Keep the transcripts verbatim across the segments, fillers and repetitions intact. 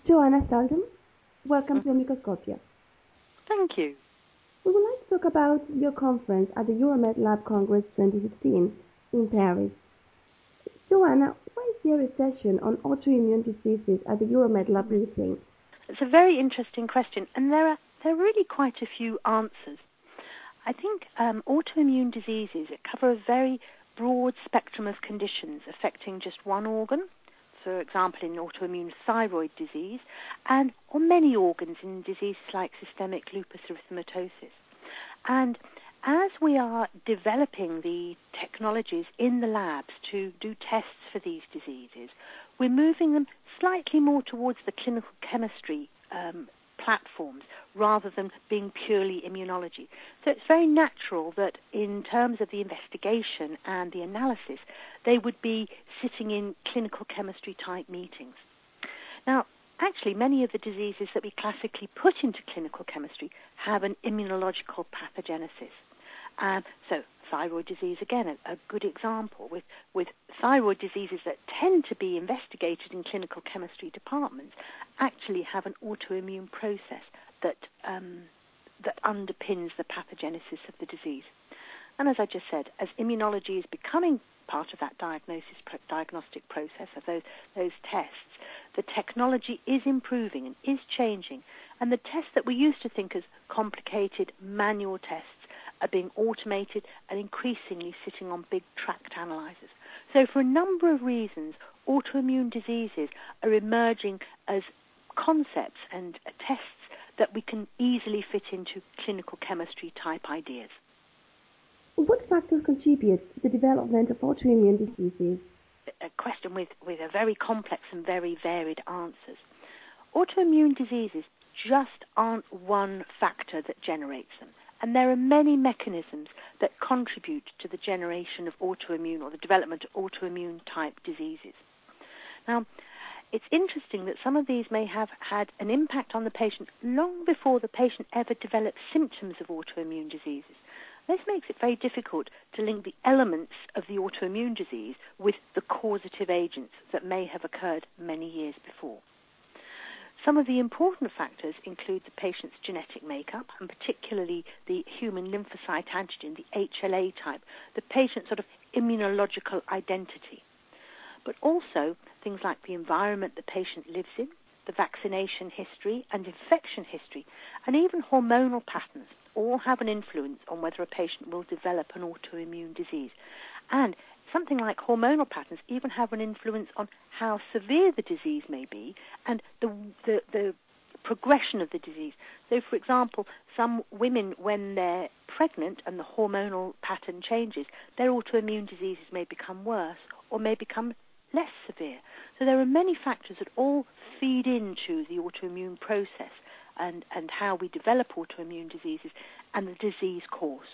Joanna Seldom, welcome to Omicoscopia. Thank you. We would like to talk about your conference at the Euromed Lab Congress twenty sixteen in Paris. Joanna, why is there a session on autoimmune diseases at the Euromed Lab meeting? It's a very interesting question, and there are there are really quite a few answers. I think um, autoimmune diseases cover a very broad spectrum of conditions affecting just one organ, for example in autoimmune thyroid disease, and on many organs in diseases like systemic lupus erythematosus. And as we are developing the technologies in the labs to do tests for these diseases, we're moving them slightly more towards the clinical chemistry um, platforms rather than being purely immunology. So it's very natural that in terms of the investigation and the analysis, they would be sitting in clinical chemistry type meetings. Now, actually, many of the diseases that we classically put into clinical chemistry have an immunological pathogenesis. Um, so thyroid disease, again, a, a good example, with, with thyroid diseases that tend to be investigated in clinical chemistry departments actually have an autoimmune process that, um, that underpins the pathogenesis of the disease. And as I just said, as immunology is becoming part of that diagnosis, diagnostic process of those, those tests, the technology is improving and is changing. And the tests that we used to think as complicated manual tests are being automated and increasingly sitting on big tract analyzers. So for a number of reasons, autoimmune diseases are emerging as concepts and tests that we can easily fit into clinical chemistry type ideas. What factors contribute to the development of autoimmune diseases? A question with, with a very complex and very varied answers. Autoimmune diseases just aren't one factor that generates them. And there are many mechanisms that contribute to the generation of autoimmune or the development of autoimmune type diseases. Now, it's interesting that some of these may have had an impact on the patient long before the patient ever develops symptoms of autoimmune diseases. This makes it very difficult to link the elements of the autoimmune disease with the causative agents that may have occurred many years before. Some of the important factors include the patient's genetic makeup, and particularly the human lymphocyte antigen, the H L A type, the patient's sort of immunological identity. But also things like the environment the patient lives in, the vaccination history and infection history, and even hormonal patterns all have an influence on whether a patient will develop an autoimmune disease. And something like hormonal patterns even have an influence on how severe the disease may be and the, the, the progression of the disease. So, for example, some women, when they're pregnant and the hormonal pattern changes, their autoimmune diseases may become worse or may become less severe. So there are many factors that all feed into the autoimmune process and, and how we develop autoimmune diseases and the disease course.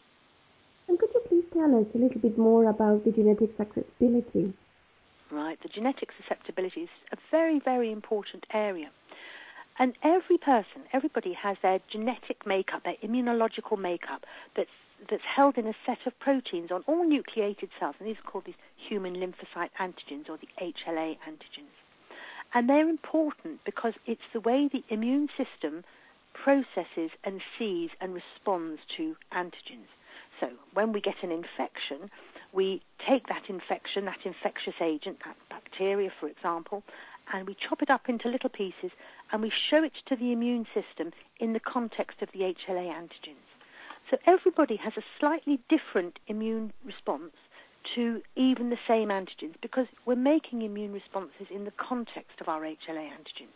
And could you please tell us a little bit more about the genetic susceptibility? Right, the genetic susceptibility is a very, very important area. And every person, everybody has their genetic makeup, their immunological makeup that's that's held in a set of proteins on all nucleated cells, and these are called these human lymphocyte antigens, or the H L A antigens. And they're important because it's the way the immune system processes and sees and responds to antigens. So when we get an infection, we take that infection, that infectious agent, that bacteria, for example, and we chop it up into little pieces, and we show it to the immune system in the context of the H L A antigens. So everybody has a slightly different immune response to even the same antigens because we're making immune responses in the context of our H L A antigens.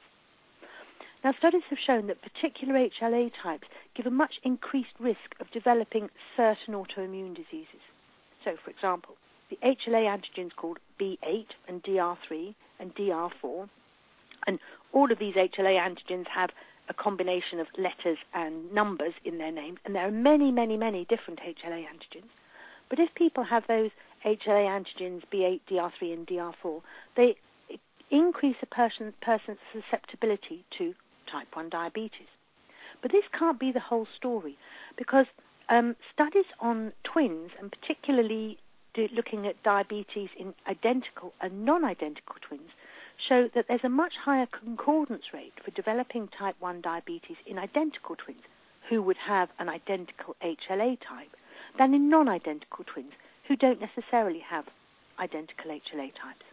Now, studies have shown that particular H L A types give a much increased risk of developing certain autoimmune diseases. So, for example, the H L A antigens called B eight and D R three and D R four, and all of these H L A antigens have a combination of letters and numbers in their names, and there are many, many, many different H L A antigens. But if people have those H L A antigens, B eight, D R three, and D R four, they increase a person, person's susceptibility to type one diabetes. But this can't be the whole story, because um, studies on twins, and particularly do, looking at diabetes in identical and non-identical twins, show that there's a much higher concordance rate for developing type one diabetes in identical twins who would have an identical H L A type than in non-identical twins who don't necessarily have identical H L A types.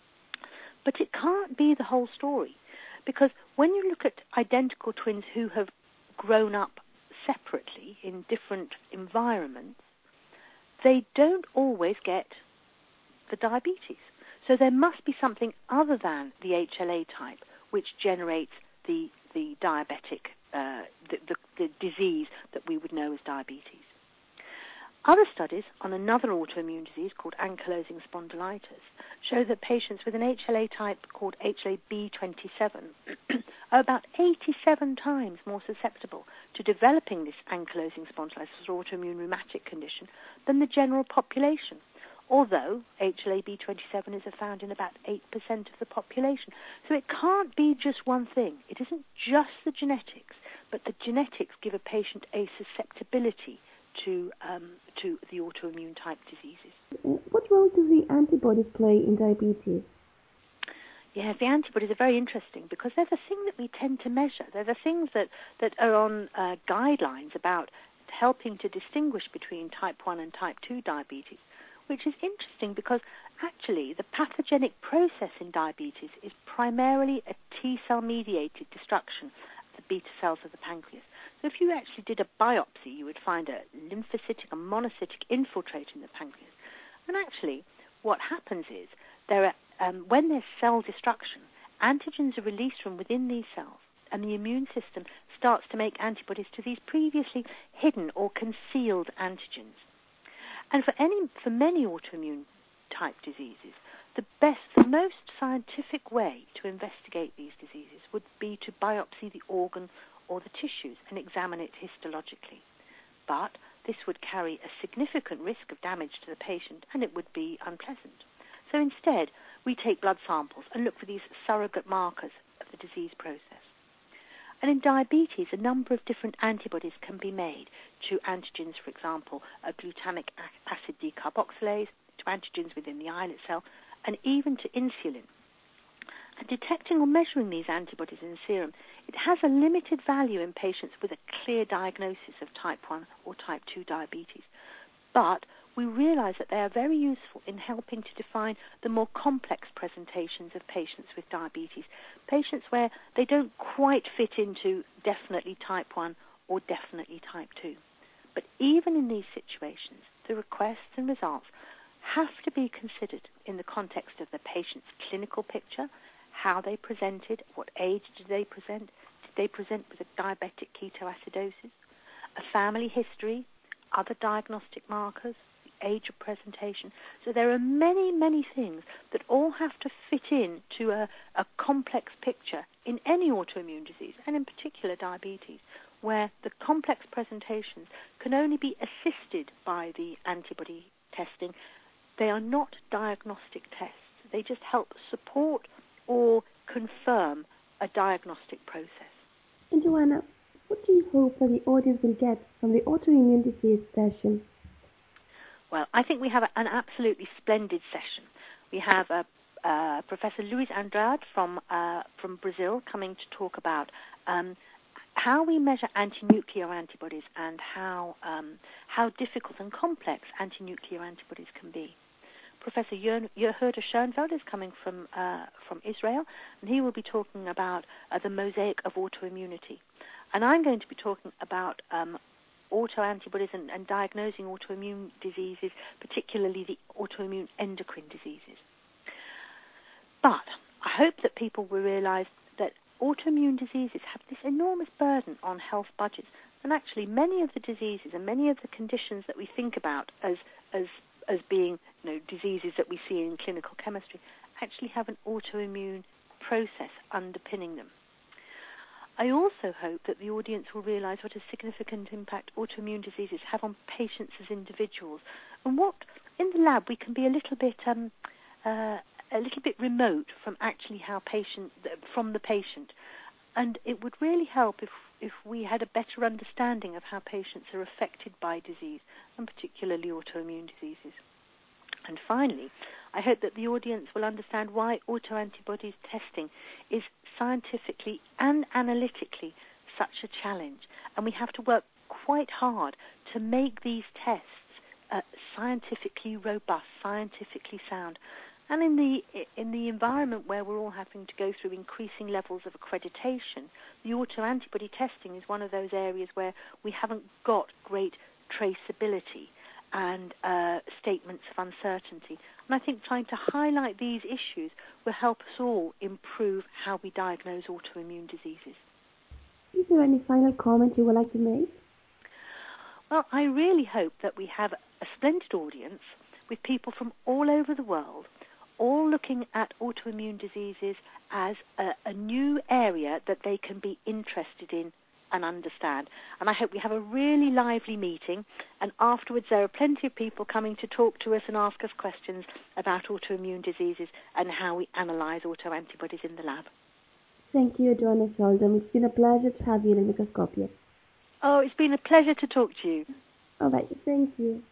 But it can't be the whole story, because when you look at identical twins who have grown up separately in different environments, they don't always get the diabetes. So there must be something other than the H L A type which generates the the diabetic, uh, the, the, the disease that we would know as diabetes. Other studies on another autoimmune disease called ankylosing spondylitis show that patients with an H L A type called H L A B twenty-seven are about eighty-seven times more susceptible to developing this ankylosing spondylitis or autoimmune rheumatic condition than the general population, although H L A B twenty-seven is found in about eight percent of the population. So it can't be just one thing. It isn't just the genetics, but the genetics give a patient a susceptibility to um, to the autoimmune type diseases. What role do the antibodies play in diabetes? Yes, the antibodies are very interesting because they're the thing that we tend to measure. They're the things that, that are on uh, guidelines about helping to distinguish between type one and type two diabetes, which is interesting because actually the pathogenic process in diabetes is primarily a T-cell mediated destruction of the beta cells of the pancreas. So if you actually did a biopsy, you would find a lymphocytic and monocytic infiltrate in the pancreas. And actually what happens is there are, um, when there's cell destruction, antigens are released from within these cells, and the immune system starts to make antibodies to these previously hidden or concealed antigens. And for any, for many autoimmune type diseases, the best, the most scientific way to investigate these diseases would be to biopsy the organ or the tissues and examine it histologically. But this would carry a significant risk of damage to the patient, and it would be unpleasant. So instead, we take blood samples and look for these surrogate markers of the disease process. And in diabetes, a number of different antibodies can be made to antigens, for example, a glutamic acid decarboxylase, to antigens within the islet cell, and even to insulin. And detecting or measuring these antibodies in the serum, it has a limited value in patients with a clear diagnosis of type one or type two diabetes. But we realize that they are very useful in helping to define the more complex presentations of patients with diabetes, patients where they don't quite fit into definitely type one or definitely type two. But even in these situations, the requests and results have to be considered in the context of the patient's clinical picture, how they presented, what age did they present, did they present with a diabetic ketoacidosis, a family history, other diagnostic markers, the age of presentation. So there are many, many things that all have to fit in to a, a complex picture in any autoimmune disease, and in particular diabetes, where the complex presentations can only be assisted by the antibody testing. They are not diagnostic tests. They just help support or confirm a diagnostic process. And Joanna, what do you hope that the audience will get from the autoimmune disease session? Well, I think we have a, an absolutely splendid session. We have a, uh, Professor Luis Andrade from uh, from Brazil coming to talk about um, how we measure anti-nuclear antibodies and how um, how difficult and complex anti-nuclear antibodies can be. Professor Yehuda Schoenfeld is coming from uh, from Israel, and he will be talking about uh, the mosaic of autoimmunity. And I'm going to be talking about um, autoantibodies and, and diagnosing autoimmune diseases, particularly the autoimmune endocrine diseases. But I hope that people will realize that autoimmune diseases have this enormous burden on health budgets, and actually many of the diseases and many of the conditions that we think about as as as being, you know, diseases that we see in clinical chemistry actually have an autoimmune process underpinning them. I also hope that the audience will realize what a significant impact autoimmune diseases have on patients as individuals, and what in the lab we can be a little bit um, uh, a little bit remote from actually how patient from the patient, and it would really help if if we had a better understanding of how patients are affected by disease, and particularly autoimmune diseases. And finally, I hope that the audience will understand why autoantibodies testing is scientifically and analytically such a challenge. And we have to work quite hard to make these tests uh, scientifically robust, scientifically sound. And in the in the environment where we're all having to go through increasing levels of accreditation, the autoantibody testing is one of those areas where we haven't got great traceability and uh, statements of uncertainty. And I think trying to highlight these issues will help us all improve how we diagnose autoimmune diseases. Is there any final comment you would like to make? Well, I really hope that we have a splendid audience with people from all over the world, all looking at autoimmune diseases as a, a new area that they can be interested in and understand. And I hope we have a really lively meeting, and afterwards there are plenty of people coming to talk to us and ask us questions about autoimmune diseases and how we analyse autoantibodies in the lab. Thank you, Joanna Sheldon. It's been a pleasure to have you in Microscopia. Oh, it's been a pleasure to talk to you. All right, thank you.